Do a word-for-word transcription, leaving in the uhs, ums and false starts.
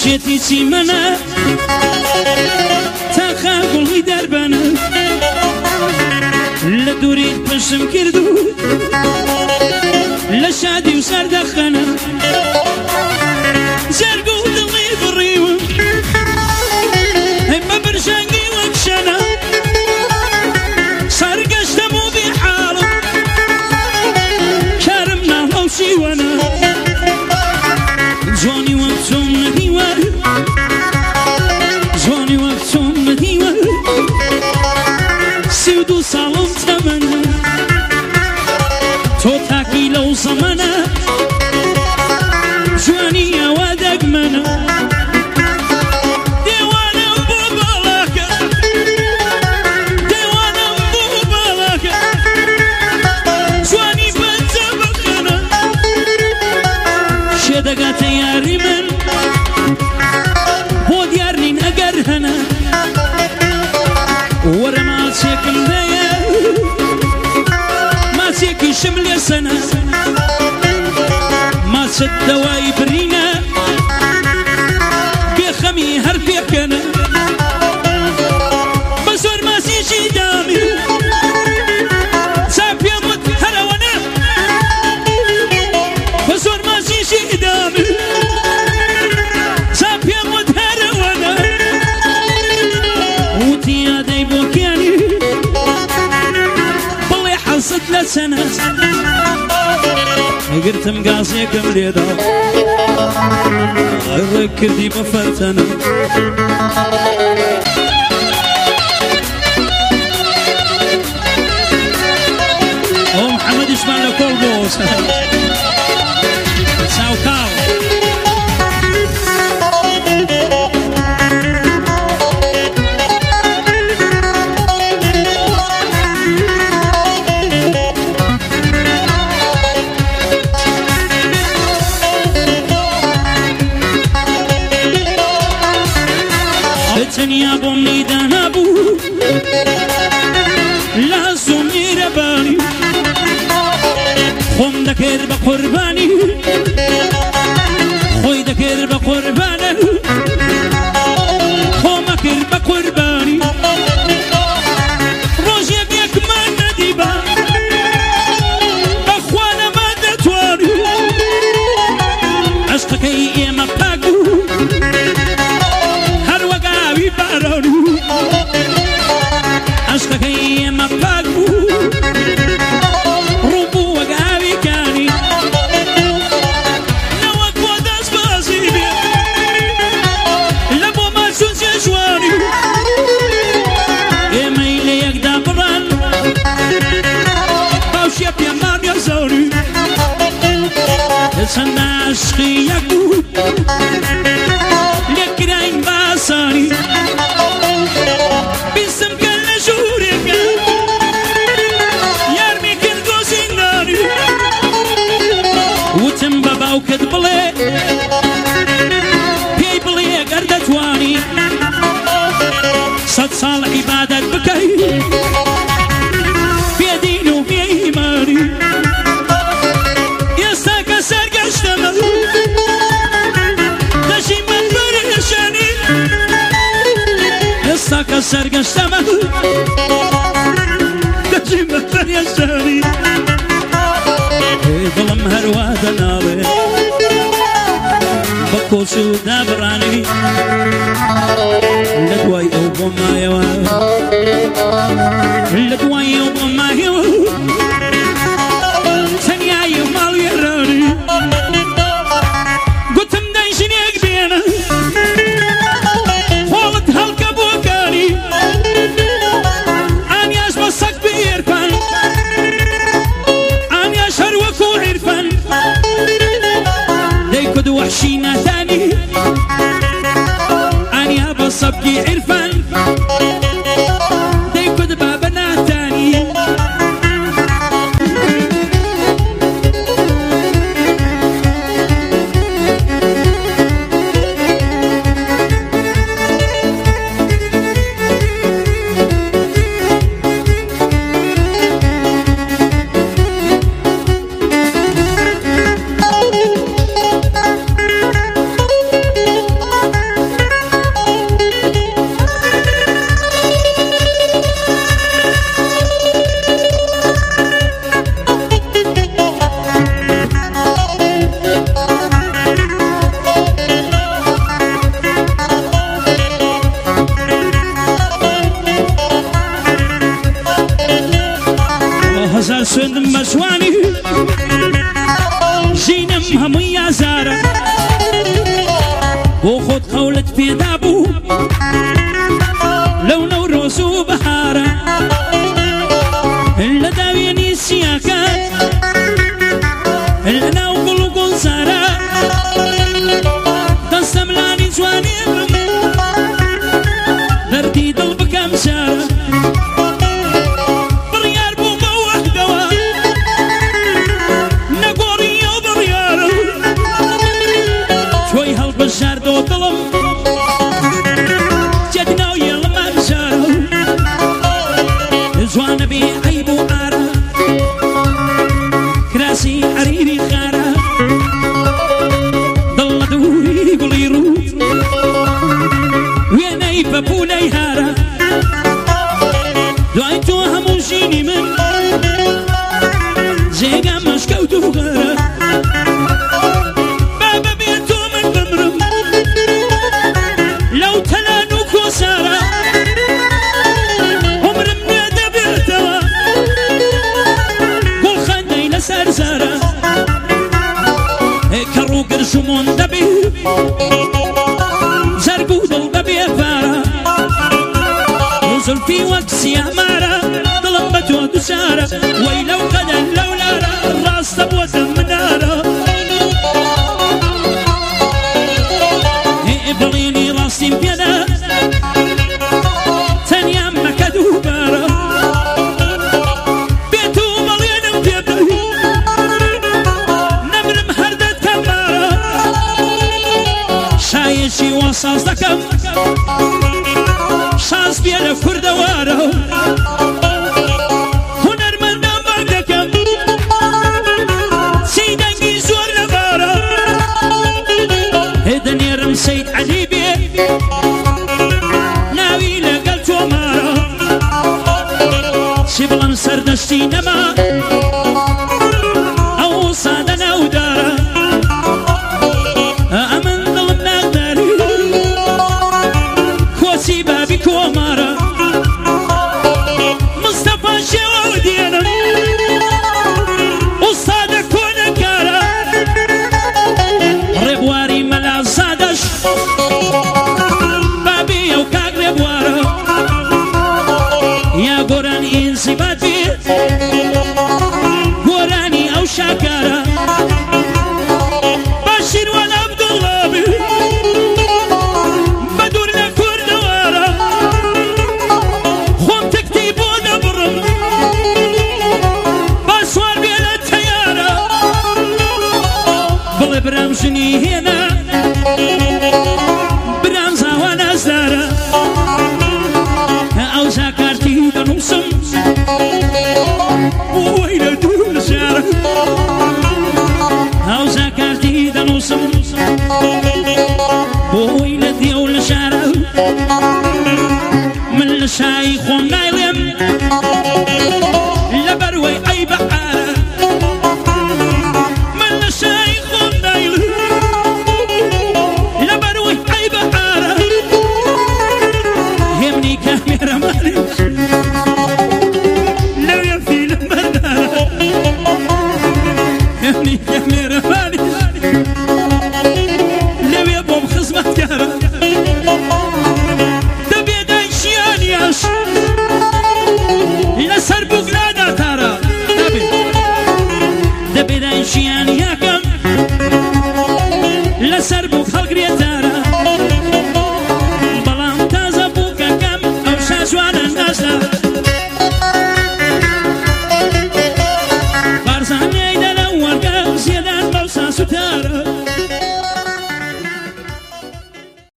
شيتي سيمنا تخاقل غي دربنا لا دوريد بشم كردو لا شادي وصار دخنا زرقو دغي بريوم هما برشانقي وكشنا صار قشتمو بحاله كرمنا موشي وانا زواني وقتهم نديوان زواني وقتهم نديوان سيودو صالم تمنا تو تاكي لو زمنا زواني يا ودق منا ديوانا بوبالك ديوانا بوبالك زواني بنتبقنا شدقات يا ريمن بود يارنين اگر هنا ورما سيكل ديا ما سيكي شمل يا سنة ما سد دواي برينا بخمي هرفيك انا بسور ما سيشي دامي ساب يموت هروانا بسور ما سيشي دامي ساب يموت هروانا وتيا داي بوكياني بلي حصد لسنة قلت مقاسيك مليدا الركر دي مفتنا او محمد اسمع لك كل بوس ساو كاو يا بومي دنابو لا سمي رباني خم دكر بقرباني خوي دكر بقرباني خمكر بقرباني روجي بيك ما نديبا اخوانا ما دتواني عشقك يا ما باقو عشقك يا مباقو روبو وقاوي كاني نوك وداس بازيبي لبو ما سوسي شواني يا ميلي يقدا بران باوشيب يا مان يا زوري سنة عشقي يقو لكراين باساني بسم كل شورك يارمي كل قوسيناري وتم بابا وكدبلي بي بلي قردتواني صد صال عبادة بكي في دين وفي إيماني يستاك سرق اشتمل دشي من بريشاني يستاك سرق اشتمل دشي من بريشاني ظلم هرواد ناري بكو سودا براني لدواي أوبو ما يوان لدواي أوبو ما يوان سنيا يمال يراني قلت مدايشني أقبينا فولت هلك بوكاني أني أشبسك بإرفان أني أشهر وكو عرفان ديكد وحشينا ثاني أني أبصبكي عرفان ديكد بابنا ثاني هزار سندم بشواني جينم همو يازارة وخد قولت في دابو لو نوروز وبهارة إلا داويني سياكات إلا ناوغل وقل زارة دستملاني جواني دردي دلبك أمشارة بريار بوما وحدوا نقوري وبريارة شوي هالبشار دو ظلم جدنا ويلا ما مشارة جوانا بي عيب وعارة كراسي عريري خارة ضل دوري قولي روت ويناي بابولاي هارة دعيتو همو جيني من زيقا مشكوتو غارة بابا بيتو من بمرم لو تلانو كوسارة عمرم نادا بيرتوا قول خاندي لسارزارة كرو قرشمون دبي زرقو دل دبي فارة زلفي وكسي أمارة طلبت ودسارة ويلو قدن لولارة الراس تبوت منارة إبليني راسي بيدا تانيا مكدو بارة بيتو مليان بيدا نمر مهردة كمارة شايشي وصاص دكم شانس بيانا كردوارو هنر من نام دكم سيدنجي زور نبارو هدن يرم سيد علي بيه ناوي لقلت ومارو شبلن سردشتي نما او صادنا ودارا امن ظلمنا داري كوسي بابي كومارا مصطفى شوودينا وصادق ونكارا ربواري ملا صادش بابي يوكاك ربوارا يا قران إنسي باتي قراني أو شاكارا باشر والعبد الله بي بدورنا كردوارا خون تكتيب ودبرم باسوار بيلا التيارة بل برامجني هنا برامزا وانا زارة أو زاكارتي دنوسم ويلا دول شارة أو زاكارتي دنوسم ويلا ديول شارة من الشايخ ونايلم لبروي أي بحارة من الشايخ ونايلم لبروي أي بحارة همني كاميرا